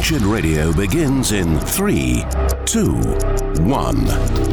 Wretched Radio begins in 3, 2, 1.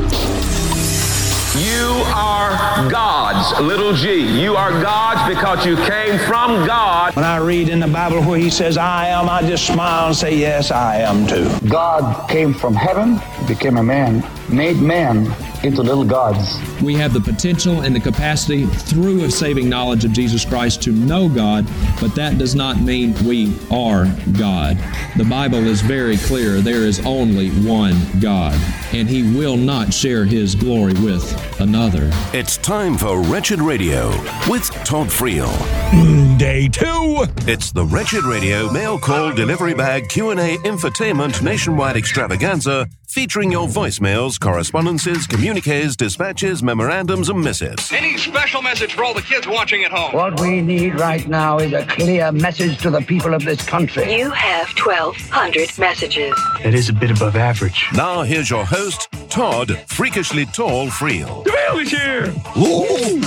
You are God's, little g. You are God's because you came from God. When I read in the Bible where he says, I am, I just smile and say, yes, I am too. God came from heaven, became a man, made man into little gods. We have the potential and the capacity through a saving knowledge of Jesus Christ to know God, but that does not mean we are God. The Bible is very clear. There is only one God, and he will not share his glory with another. It's time for Wretched Radio with Todd Friel. Day 2. It's the Wretched Radio mail call delivery bag Q&A infotainment nationwide extravaganza featuring your voicemails, correspondences, communiques, dispatches, memorandums, and missives. Any special message for all the kids watching at home? What we need right now is a clear message to the people of this country. You have 1,200 messages. That is a bit above average. Now here's your host, Todd Freakishly Tall Friel. The mail is here. Ooh.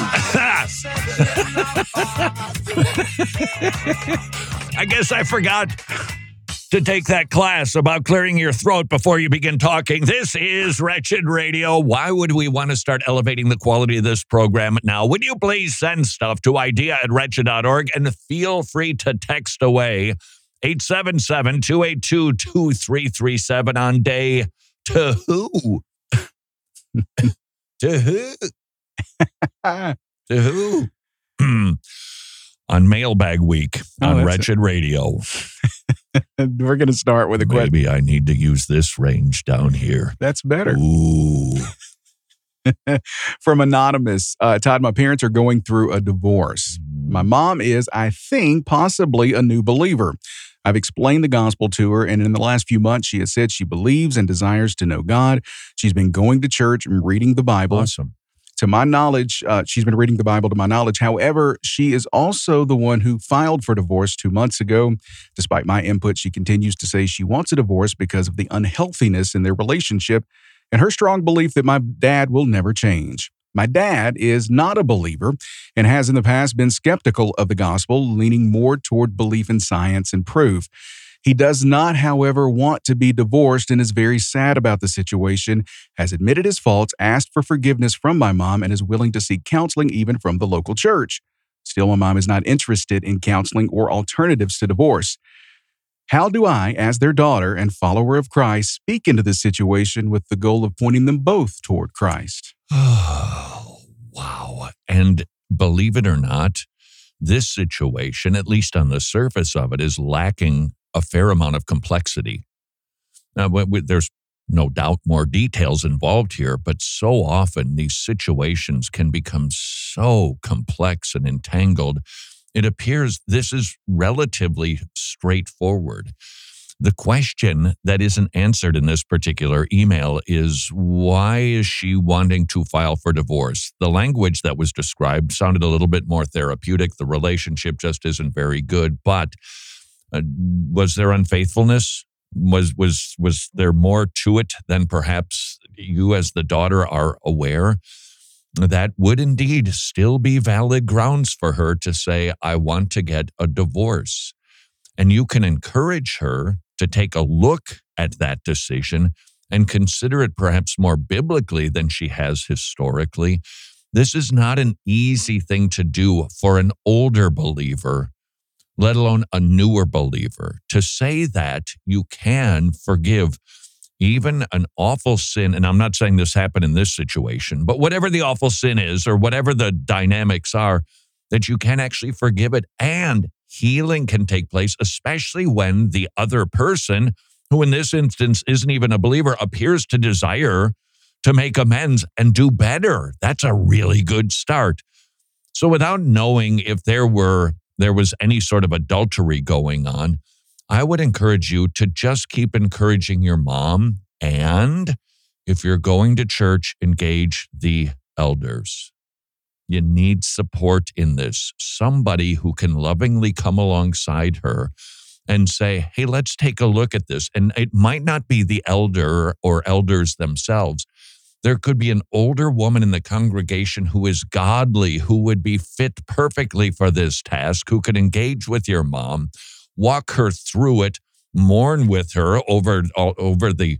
I guess I forgot to take that class about clearing your throat before you begin talking. This is Wretched Radio. Why would we want to start elevating the quality of this program now? Would you please send stuff to idea@wretched.org and feel free to text away 877-282-2337 on day to who? To who? To who? On Mailbag Week on Wretched Radio. We're going to start with a question. Maybe I need to use this range down here. That's better. Ooh. From Anonymous, Todd, my parents are going through a divorce. My mom is, I think, possibly a new believer. I've explained the gospel to her, and in the last few months, she has said she believes and desires to know God. She's been going to church and reading the Bible. Awesome. To my knowledge, she's been reading the Bible to my knowledge. However, she is also the one who filed for divorce 2 months ago. Despite my input, she continues to say she wants a divorce because of the unhealthiness in their relationship and her strong belief that my dad will never change. My dad is not a believer and has in the past been skeptical of the gospel, leaning more toward belief in science and proof. He does not, however, want to be divorced and is very sad about the situation, has admitted his faults, asked for forgiveness from my mom, and is willing to seek counseling even from the local church. Still, my mom is not interested in counseling or alternatives to divorce. How do I, as their daughter and follower of Christ, speak into this situation with the goal of pointing them both toward Christ? Oh, wow. And believe it or not, this situation, at least on the surface of it, is lacking a fair amount of complexity. Now, there's no doubt more details involved here, but so often these situations can become so complex and entangled. It appears this is relatively straightforward. The question that isn't answered in this particular email is, why is she wanting to file for divorce? The language that was described sounded a little bit more therapeutic. The relationship just isn't very good, but was there unfaithfulness? Was there more to it than perhaps you as the daughter are aware? That would indeed still be valid grounds for her to say, I want to get a divorce. And you can encourage her to take a look at that decision and consider it perhaps more biblically than she has historically. This is not an easy thing to do for an older believer, let alone a newer believer, to say that you can forgive even an awful sin. And I'm not saying this happened in this situation, but whatever the awful sin is or whatever the dynamics are, that you can actually forgive it and healing can take place, especially when the other person, who in this instance isn't even a believer, appears to desire to make amends and do better. That's a really good start. So without knowing if there was any sort of adultery going on, I would encourage you to just keep encouraging your mom. And if you're going to church, engage the elders. You need support in this. Somebody who can lovingly come alongside her and say, hey, let's take a look at this. And it might not be the elder or elders themselves. There could be an older woman in the congregation who is godly, who would be fit perfectly for this task, who could engage with your mom, walk her through it, mourn with her over the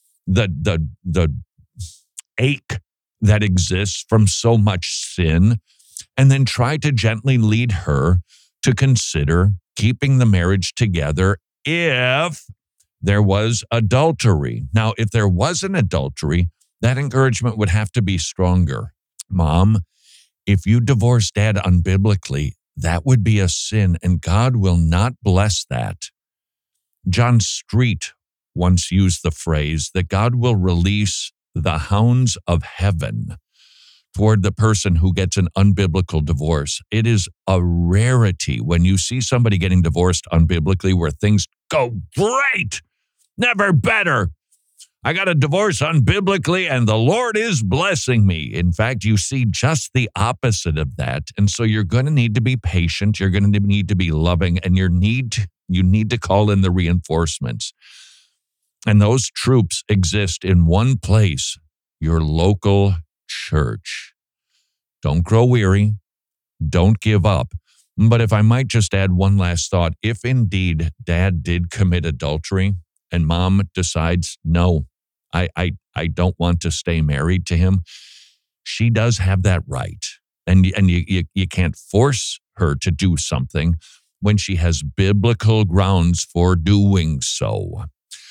ache that exists from so much sin, and then try to gently lead her to consider keeping the marriage together if there was adultery. Now, if there was an adultery, that encouragement would have to be stronger. Mom, if you divorce Dad unbiblically, that would be a sin, and God will not bless that. John Street once used the phrase that God will release the hounds of heaven toward the person who gets an unbiblical divorce. It is a rarity when you see somebody getting divorced unbiblically where things go great, never better. I got a divorce unbiblically and the Lord is blessing me. In fact, you see just the opposite of that. And so you're going to need to be patient. You're going to need to be loving, and you need to call in the reinforcements. And those troops exist in one place, your local church. Don't grow weary. Don't give up. But if I might just add one last thought, if indeed Dad did commit adultery and Mom decides, no, I don't want to stay married to him, she does have that right. And you can't force her to do something when she has biblical grounds for doing so.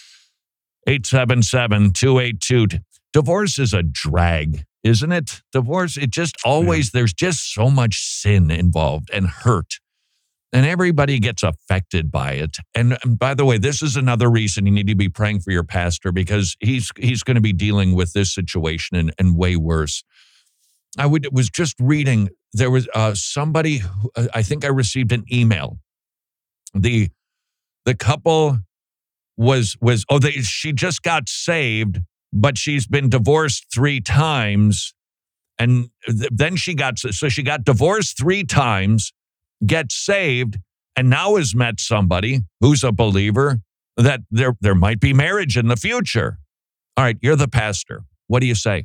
877-282. Divorce is a drag, isn't it? Divorce, it just always, there's just so much sin involved and hurt. And everybody gets affected by it. And by the way, this is another reason you need to be praying for your pastor, because he's going to be dealing with this situation and way worse. I was just reading, there was somebody, I think I received an email. The couple she just got saved, but she's been divorced 3 times. And then she got divorced 3 times, gets saved, and now has met somebody who's a believer that there might be marriage in the future. All right, you're the pastor. What do you say?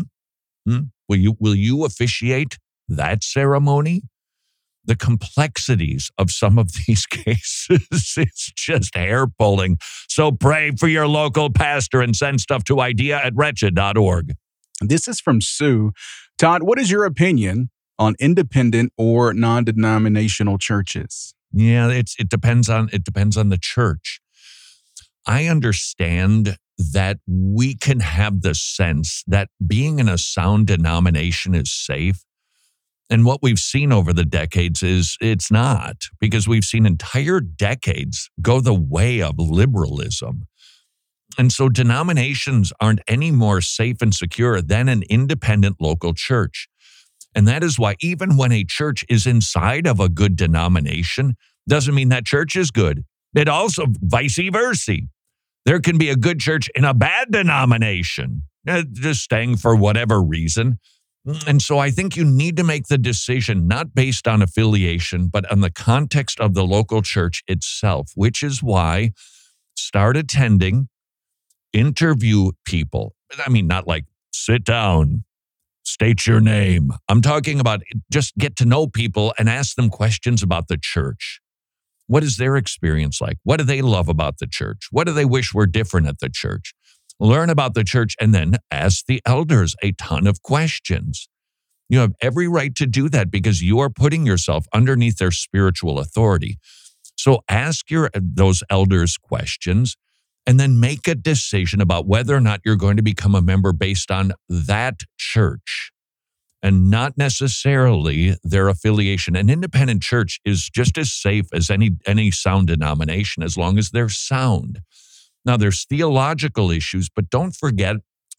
Will you officiate that ceremony? The complexities of some of these cases is just hair-pulling. So pray for your local pastor and send stuff to idea@wretched.org. This is from Sue. Todd, what is your opinion on independent or non-denominational churches? Yeah, it depends on the church. I understand that we can have the sense that being in a sound denomination is safe. And what we've seen over the decades is it's not, because we've seen entire decades go the way of liberalism. And so denominations aren't any more safe and secure than an independent local church. And that is why even when a church is inside of a good denomination, doesn't mean that church is good. It also vice versa. There can be a good church in a bad denomination, just staying for whatever reason. And so I think you need to make the decision not based on affiliation, but on the context of the local church itself, which is why start attending, interview people. I mean, not like sit down, state your name. I'm talking about just get to know people and ask them questions about the church. What is their experience like? What do they love about the church? What do they wish were different at the church? Learn about the church and then ask the elders a ton of questions. You have every right to do that because you are putting yourself underneath their spiritual authority. So ask those elders questions and then make a decision about whether or not you're going to become a member based on that church and not necessarily their affiliation. An independent church is just as safe as any sound denomination as long as they're sound. Now, there's theological issues, but don't forget,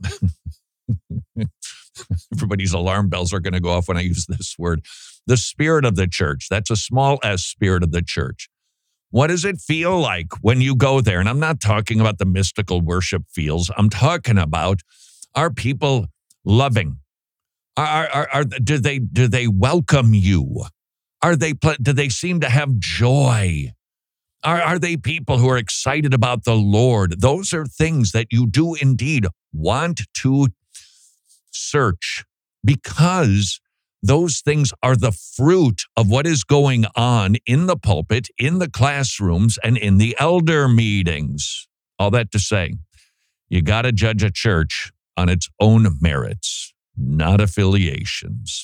everybody's alarm bells are going to go off when I use this word, the spirit of the church. That's a small s, spirit of the church. What does it feel like when you go there? And I'm not talking about the mystical worship feels. I'm talking about, are people loving? Do they welcome you? Do they seem to have joy? Are they people who are excited about the Lord? Those are things that you do indeed want to search, because Those things are the fruit of what is going on in the pulpit, in the classrooms, and in the elder meetings. All that to say, you got to judge a church on its own merits, not affiliations.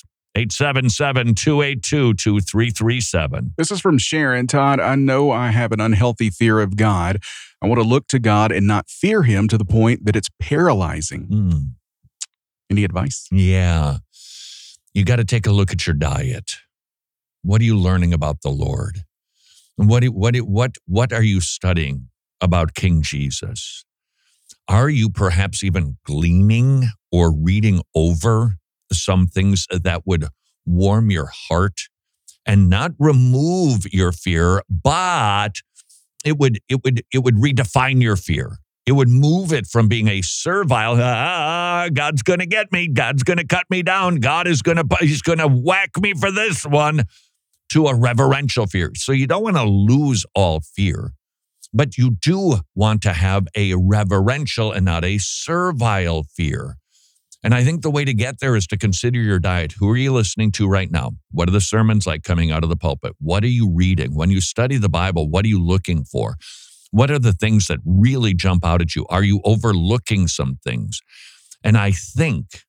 877-282-2337. This is from Sharon. Todd, I know I have an unhealthy fear of God. I want to look to God and not fear him to the point that it's paralyzing. Any advice? Yeah. You got to take a look at your diet. What are you learning about the Lord? What are you studying about King Jesus? Are you perhaps even gleaning or reading over some things that would warm your heart and not remove your fear, but it would redefine your fear. It would move it from being a servile, God's going to get me, God's going to cut me down, he's going to whack me for this one, to a reverential fear. So you don't want to lose all fear, but you do want to have a reverential and not a servile fear. And I think the way to get there is to consider your diet. Who are you listening to right now? What are the sermons like coming out of the pulpit? What are you reading? When you study the Bible, what are you looking for? What are the things that really jump out at you? Are you overlooking some things? And I think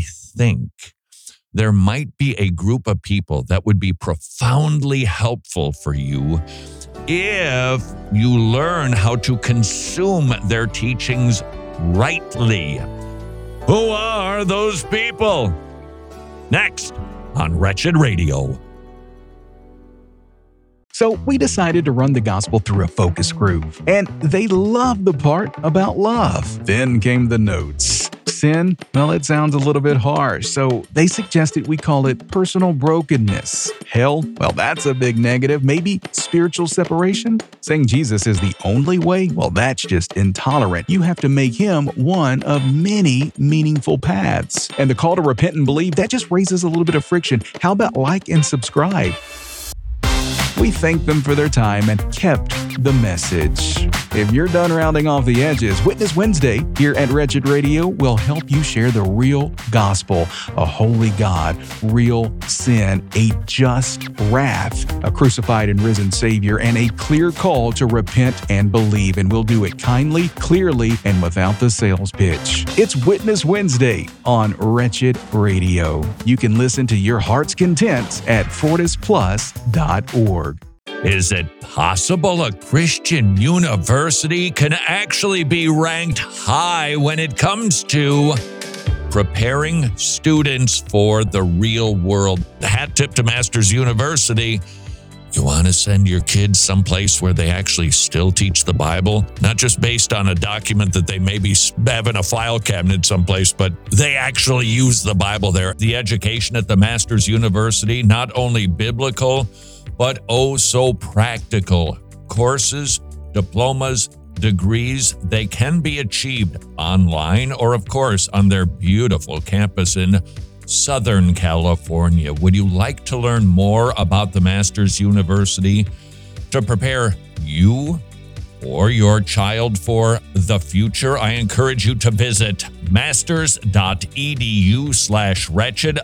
there might be a group of people that would be profoundly helpful for you if you learn how to consume their teachings rightly. Who are those people? Next on Wretched Radio. So we decided to run the gospel through a focus group, and they loved the part about love. Then came the notes. Sin, well, it sounds a little bit harsh, so they suggested we call it personal brokenness. Hell, well, that's a big negative. Maybe spiritual separation? Saying Jesus is the only way? Well, that's just intolerant. You have to make him one of many meaningful paths. And the call to repent and believe, that just raises a little bit of friction. How about like and subscribe? We thanked them for their time and kept the message. If you're done rounding off the edges, Witness Wednesday here at Wretched Radio will help you share the real gospel, a holy God, real sin, a just wrath, a crucified and risen Savior, and a clear call to repent and believe. And we'll do it kindly, clearly, and without the sales pitch. It's Witness Wednesday on Wretched Radio. You can listen to your heart's content at FortisPlus.org. Is it possible a Christian university can actually be ranked high when it comes to preparing students for the real world? The hat tip to Masters University. You want to send your kids someplace where they actually still teach the Bible? Not just based on a document that they maybe have in a file cabinet someplace, but they actually use the Bible there. The education at the Masters University, not only biblical, but oh so practical. Courses, diplomas, degrees, they can be achieved online or, of course, on their beautiful campus in Southern California. Would you like to learn more about the Masters University to prepare you or your child for the future? I encourage you to visit masters.edu/wretched,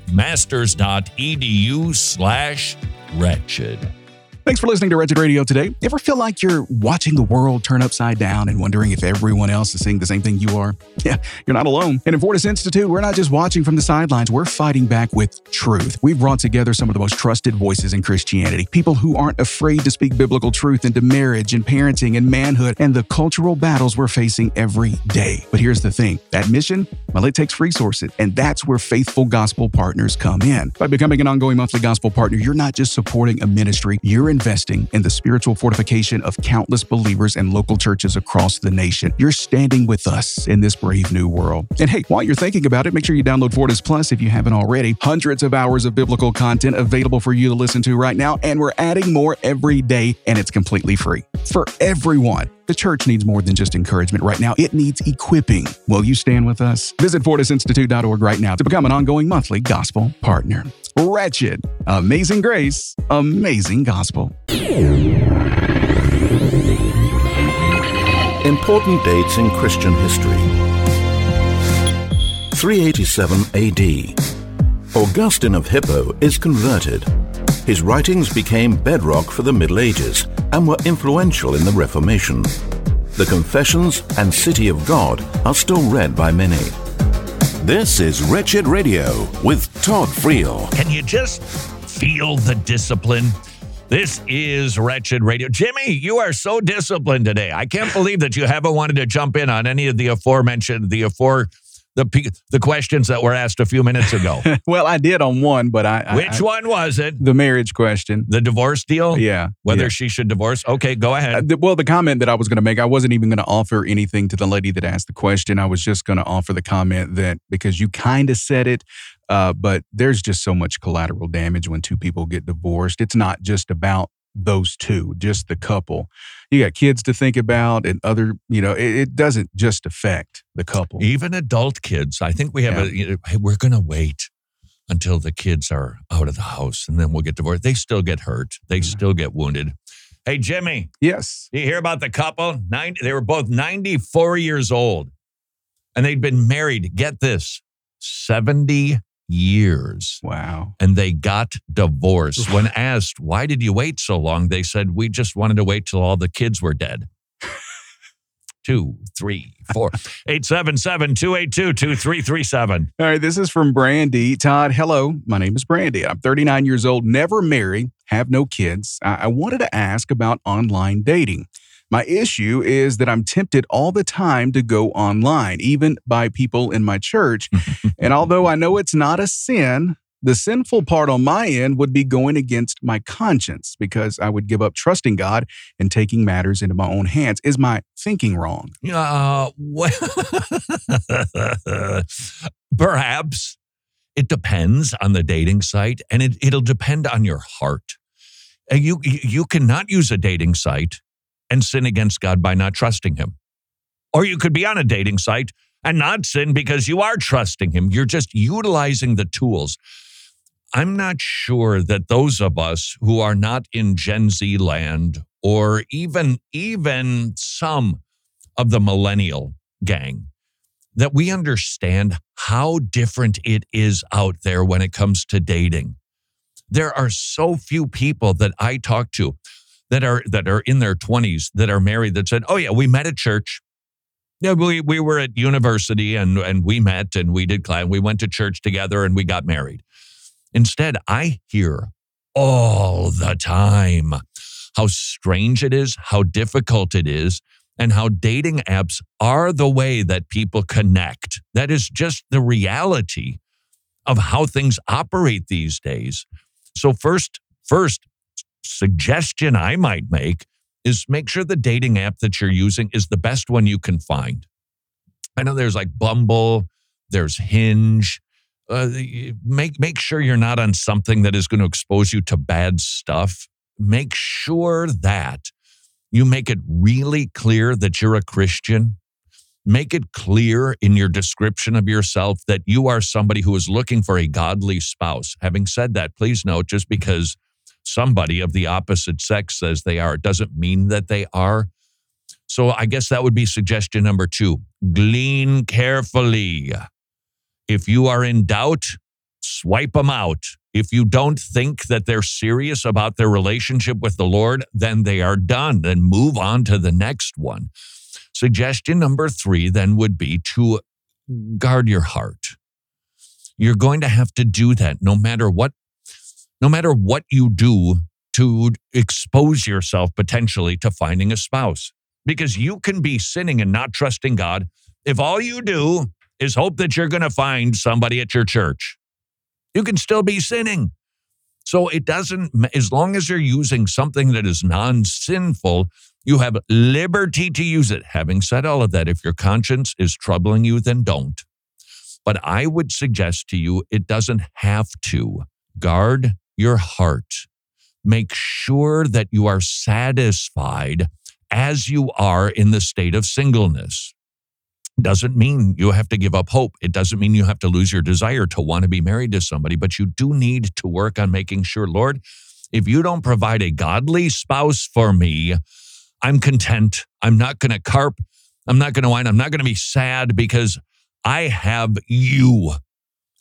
masters.edu/wretched. Thanks for listening to Wretched Radio today. Ever feel like you're watching the world turn upside down and wondering if everyone else is seeing the same thing you are? Yeah, you're not alone. And in Fortis Institute, we're not just watching from the sidelines, we're fighting back with truth. We've brought together some of the most trusted voices in Christianity, people who aren't afraid to speak biblical truth into marriage and parenting and manhood and the cultural battles we're facing every day. But here's the thing, that mission, well, it takes resources, and that's where faithful gospel partners come in. By becoming an ongoing monthly gospel partner, you're not just supporting a ministry, you're investing in the spiritual fortification of countless believers and local churches across the nation. You're standing with us in this brave new world. And hey, while you're thinking about it, make sure you download Fortis Plus if you haven't already. Hundreds of hours of biblical content available for you to listen to right now, and we're adding more every day, and it's completely free for everyone. The church needs more than just encouragement right now. It needs equipping. Will you stand with us? Visit FortisInstitute.org right now to become an ongoing monthly gospel partner. Wretched, amazing grace, amazing gospel. Important dates in Christian history. 387 AD. Augustine of Hippo is converted. His writings became bedrock for the Middle Ages and were influential in the Reformation. The Confessions and City of God are still read by many. This is Wretched Radio with Todd Friel. Can you just feel the discipline? This is Wretched Radio. Jimmy, you are so disciplined today. I can't believe that you haven't wanted to jump in on any of the aforementioned, the questions that were asked a few minutes ago. Well, I did on one, but Which one was it? The marriage question. The divorce deal? Yeah. Whether she should divorce? Okay, go ahead. The comment that I was going to make, I wasn't even going to offer anything to the lady that asked the question. I was just going to offer the comment that, because you kind of said it, but there's just so much collateral damage when two people get divorced. It's not just about those two, just the couple. You got kids to think about and other, it doesn't just affect the couple. Even adult kids. I think we have hey, we're going to wait until the kids are out of the house and then we'll get divorced. They still get hurt. They still get wounded. Hey, Jimmy. Yes. You hear about the couple? They were both 94 years old and they'd been married, get this, 70 years. Wow. And they got divorced. When asked, why did you wait so long? They said, we just wanted to wait till all the kids were dead. 2, 3, 4, 877-282-2337. All right, this is from Brandy. Todd, hello. My name is Brandy. I'm 39 years old, never married, have no kids. I wanted to ask about online dating. My issue is that I'm tempted all the time to go online, even by people in my church. And although I know it's not a sin, the sinful part on my end would be going against my conscience because I would give up trusting God and taking matters into my own hands. Is my thinking wrong? Perhaps. It depends on the dating site, and it'll depend on your heart. You cannot use a dating site and sin against God by not trusting him. Or you could be on a dating site and not sin because you are trusting him. You're just utilizing the tools. I'm not sure that those of us who are not in Gen Z land or even some of the millennial gang, that we understand how different it is out there when it comes to dating. There are so few people that I talk to that are in their 20s that are married that said, oh yeah, we met at church. Yeah, we were at university and we met and we did class. We went to church together and we got married. Instead, I hear all the time how strange it is, how difficult it is, and how dating apps are the way that people connect. That is just the reality of how things operate these days. So first suggestion I might make is make sure the dating app that you're using is the best one you can find. I know there's like Bumble, there's Hinge. Make sure you're not on something that is going to expose you to bad stuff. Make sure that you make it really clear that you're a Christian. Make it clear in your description of yourself that you are somebody who is looking for a godly spouse. Having said that, please note, just because somebody of the opposite sex says they are, it doesn't mean that they are. So I guess that would be suggestion number 2. Glean carefully. If you are in doubt, swipe them out. If you don't think that they're serious about their relationship with the Lord, then they are done. Then move on to the next one. Suggestion number 3 then would be to guard your heart. You're going to have to do that no matter what you do to expose yourself potentially to finding a spouse. Because you can be sinning and not trusting God if all you do is hope that you're going to find somebody at your church. You can still be sinning. So it doesn't, as long as you're using something that is non-sinful, you have liberty to use it. Having said all of that, if your conscience is troubling you, then don't. But I would suggest to you, it doesn't have to. Guard your heart. Make sure that you are satisfied as you are in the state of singleness. Doesn't mean you have to give up hope. It doesn't mean you have to lose your desire to want to be married to somebody, but you do need to work on making sure, Lord, if you don't provide a godly spouse for me, I'm content. I'm not going to carp. I'm not going to whine. I'm not going to be sad because I have you.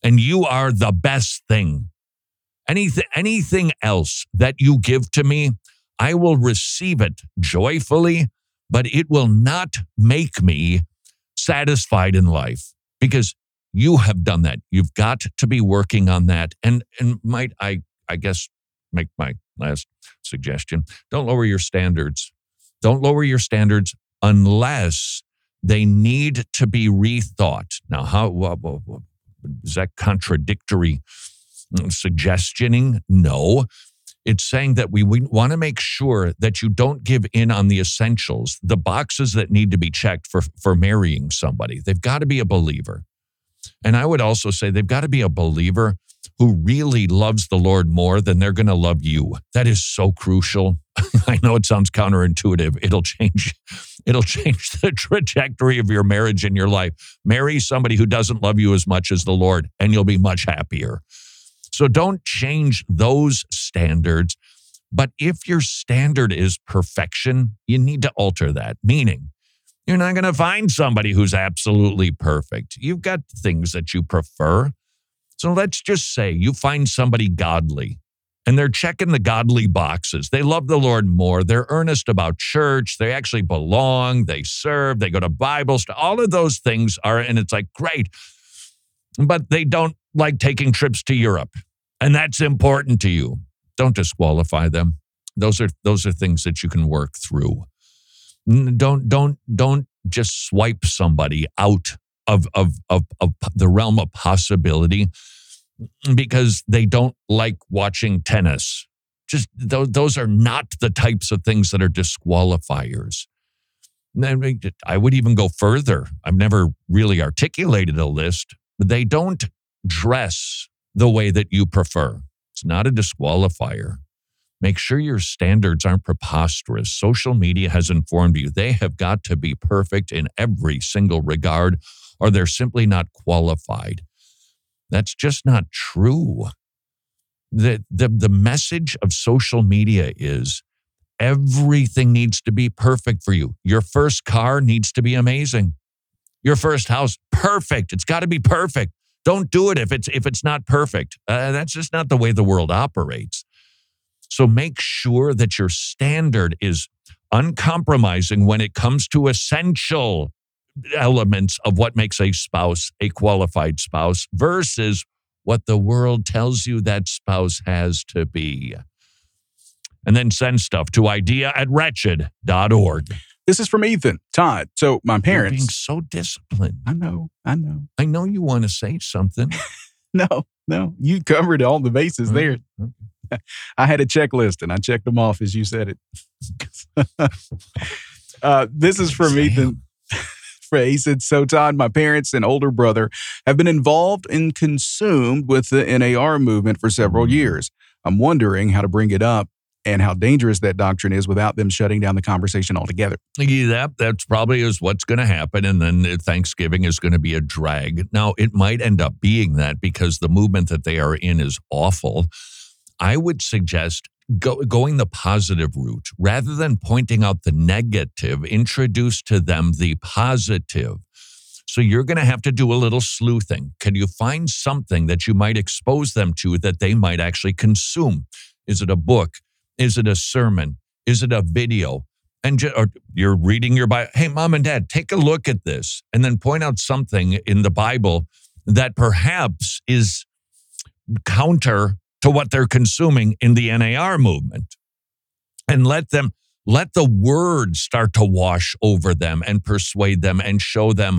and you are the best thing. Anything else that you give to me, I will receive it joyfully, but it will not make me satisfied in life because you have done that. You've got to be working on that. And might I guess, make my last suggestion. Don't lower your standards. Don't lower your standards unless they need to be rethought. Now, is that contradictory suggestioning? No. It's saying that we want to make sure that you don't give in on the essentials, the boxes that need to be checked for marrying somebody. They've got to be a believer. And I would also say they've got to be a believer who really loves the Lord more than they're going to love you. That is so crucial. I know it sounds counterintuitive. It'll change the trajectory of your marriage and your life. Marry somebody who doesn't love you as much as the Lord, and you'll be much happier. So don't change those standards. But if your standard is perfection, you need to alter that. Meaning, you're not going to find somebody who's absolutely perfect. You've got things that you prefer. So let's just say you find somebody godly and they're checking the godly boxes. They love the Lord more. They're earnest about church. They actually belong. They serve. They go to Bible study. All of those things are, and it's like, great. But they don't like taking trips to Europe. And that's important to you. Don't disqualify them. Those are things that you can work through. Don't just swipe somebody out of the realm of possibility because they don't like watching tennis. Just those are not the types of things that are disqualifiers. I would even go further. I've never really articulated a list, but they don't dress the way that you prefer. It's not a disqualifier. Make sure your standards aren't preposterous. Social media has informed you they have got to be perfect in every single regard, or they're simply not qualified. That's just not true. The message of social media is everything needs to be perfect for you. Your first car needs to be amazing. Your first house, perfect. It's got to be perfect. Don't do it if it's not perfect. That's just not the way the world operates. So make sure that your standard is uncompromising when it comes to essential elements of what makes a spouse a qualified spouse versus what the world tells you that spouse has to be. And then send stuff to idea@wretched.org. This is from Ethan. Todd, so my parents... You're being so disciplined. I know. I know you want to say something. No. You covered all the bases there. Okay. I had a checklist and I checked them off as you said it. This is from Ethan. He said, so Todd, my parents and older brother have been involved and consumed with the NAR movement for several years. I'm wondering how to bring it up and how dangerous that doctrine is without them shutting down the conversation altogether. Yeah, that's probably is what's going to happen. And then Thanksgiving is going to be a drag. Now, it might end up being that because the movement that they are in is awful. I would suggest going the positive route. Rather than pointing out the negative, introduce to them the positive. So you're going to have to do a little sleuthing. Can you find something that you might expose them to that they might actually consume? Is it a book? Is it a sermon? Is it a video? Or you're reading your Bible. Hey, Mom and Dad, take a look at this. And then point out something in the Bible that perhaps is counter to what they're consuming in the NAR movement. And let the word start to wash over them and persuade them and show them,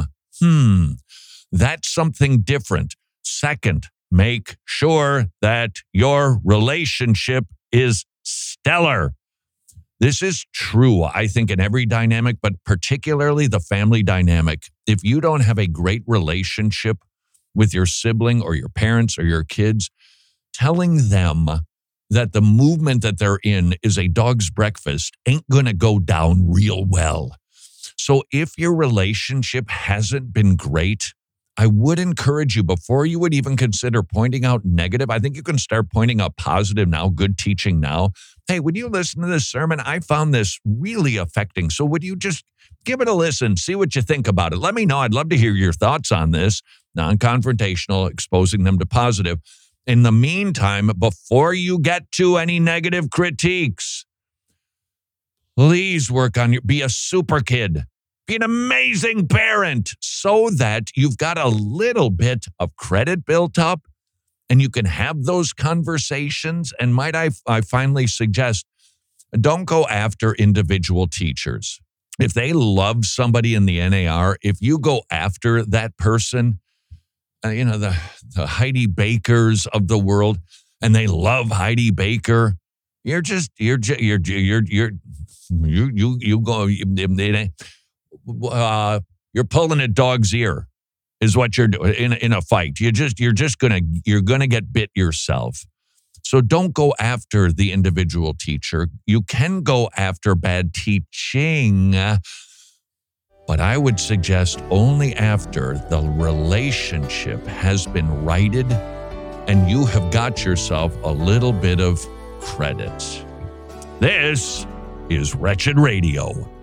that's something different. Second, make sure that your relationship is stellar. This is true, I think, in every dynamic, but particularly the family dynamic. If you don't have a great relationship with your sibling or your parents or your kids, telling them that the movement that they're in is a dog's breakfast ain't going to go down real well. So if your relationship hasn't been great, I would encourage you, before you would even consider pointing out negative, I think you can start pointing out positive now, good teaching now. Hey, would you listen to this sermon? I found this really affecting. So would you just give it a listen, see what you think about it? Let me know. I'd love to hear your thoughts on this. non-confrontational, exposing them to positive. In the meantime, before you get to any negative critiques, please work on be a super kid. Be an amazing parent so that you've got a little bit of credit built up and you can have those conversations. And might I finally suggest, don't go after individual teachers. If they love somebody in the NAR, if you go after that person, the Heidi Bakers of the world, and they love Heidi Baker, you're pulling a dog's ear is what you're doing in a fight. You're gonna get bit yourself. So don't go after the individual teacher. You can go after bad teaching, but I would suggest only after the relationship has been righted and you have got yourself a little bit of credit. This is Wretched Radio.